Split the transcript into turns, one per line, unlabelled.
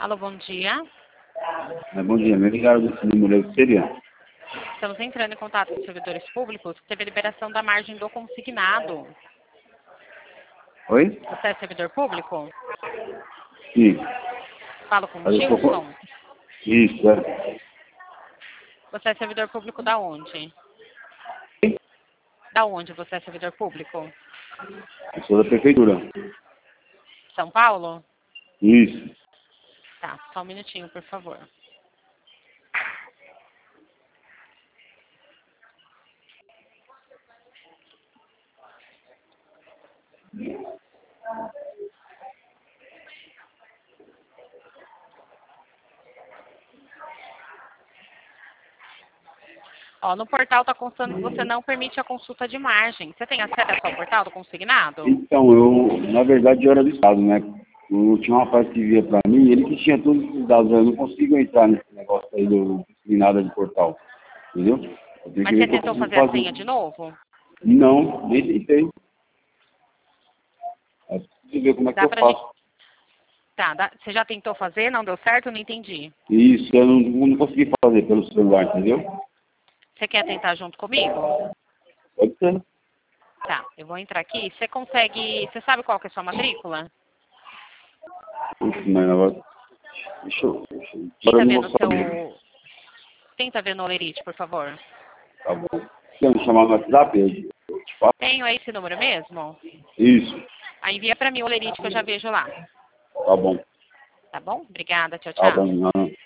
Alô, bom dia.
Bom dia, me ligaram desse número aí, que seria?
Estamos entrando em contato com os servidores públicos que teve a liberação da margem do consignado.
Oi?
Você é servidor público?
Sim.
Falo com o
Mas eu tô
Gilson.
Isso, é.
Você é servidor público da onde? Da onde você é servidor público?
Eu sou da prefeitura.
São Paulo?
Isso.
Tá, só um minutinho, por favor. Ó, no portal está constando que você não permite a consulta de margem. Você tem acesso ao portal do consignado?
Então, eu, na verdade, eu era do Estado, né? Tinha um rapaz que via pra mim, ele que tinha todos os dados, eu não consigo entrar nesse negócio aí do nada de portal. Entendeu? Eu tenho que
Mas você
ver o que eu
tentou
consigo
fazer a
fazer.
senha de novo?
Não, nem tentei. Eu preciso ver como é que
Dá
eu
pra gente...
faço.
Tá, você já tentou fazer? Não deu certo? Não entendi.
Isso, eu não consegui fazer pelo celular, entendeu?
Você quer tentar junto comigo?
Pode ser.
Tá, eu vou entrar aqui. Você consegue... Você sabe qual que é a sua matrícula?
Putz, mas agora... Deixa eu... Agora
Tenta
eu
ver
não
no
vou saber.
seu... Tenta ver no Olerite, por favor.
Tá bom. Quer me chamar no WhatsApp? Eu te faço.
Tenho aí esse número mesmo?
Isso.
Aí envia pra mim o Olerite que eu já vejo lá.
Tá bom.
Tá bom? Obrigada. Tchau,
Tá
tchau.
bom. Não.